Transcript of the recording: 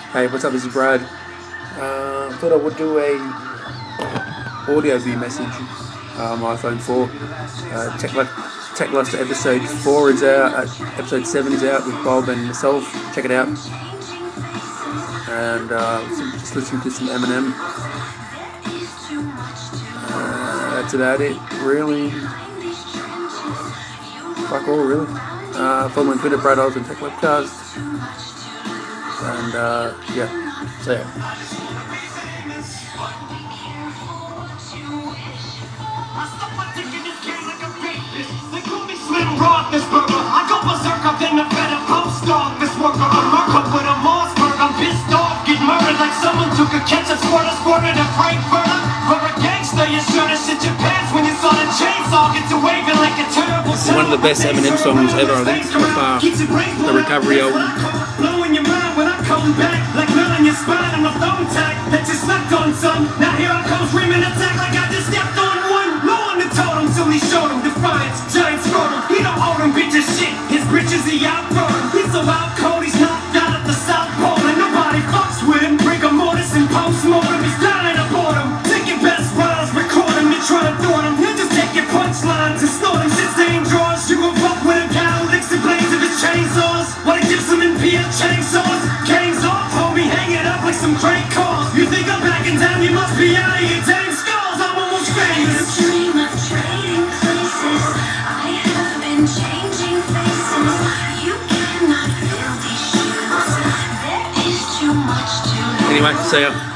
Hey, what's up? This is Brad. Thought I would do a audio view message on my iPhone 4. Techlust episode 4 is out. Episode 7 is out with Bob and myself. Check it out. And just listening to some Eminem. That's about it, really. Fuck all, really. Follow me on Twitter, Brad Oz and Tech Webcast. And yeah, so yeah. I go berserk up in the bed of post office worker. I'm Merkel with a Mossberg. I'm pissed off, get murdered like someone took a ketchup squirted a Frankfurter. For a gangster, you should've shit your pants when you saw the chainsaw get to waving like a terrible. This is one of the best Eminem songs ever, I think, so far. The Recovery album. Blowing your mind when I come back, like melting your spine on a phone tag that you slept on, son. Now here I come screaming attack like I just stepped on one. Low on the totem till he showed him defiance, giant scrotum. He don't owe them bitches shit, his britches he outgrown him. He's so out cold, he's knocked out at the South Pole, and nobody fucks with him. Rigor mortis and post-mortem, he's dying of boredom. Taking best rhymes, record him, you're trying to thwart him. He'll just take your punchlines and snort him. 16 drawers, you go fuck with him. Cow licks the blades of his chainsaws, while he gives them in PF chainsaws. Canes off, homie, hang it up like some crank calls. You think I'm backing down, you must be out of your damn skulls. I'm almost famous. Dream of trading places. I have been changing faces. You cannot fill these shoes. There is too much to Anyway, see ya.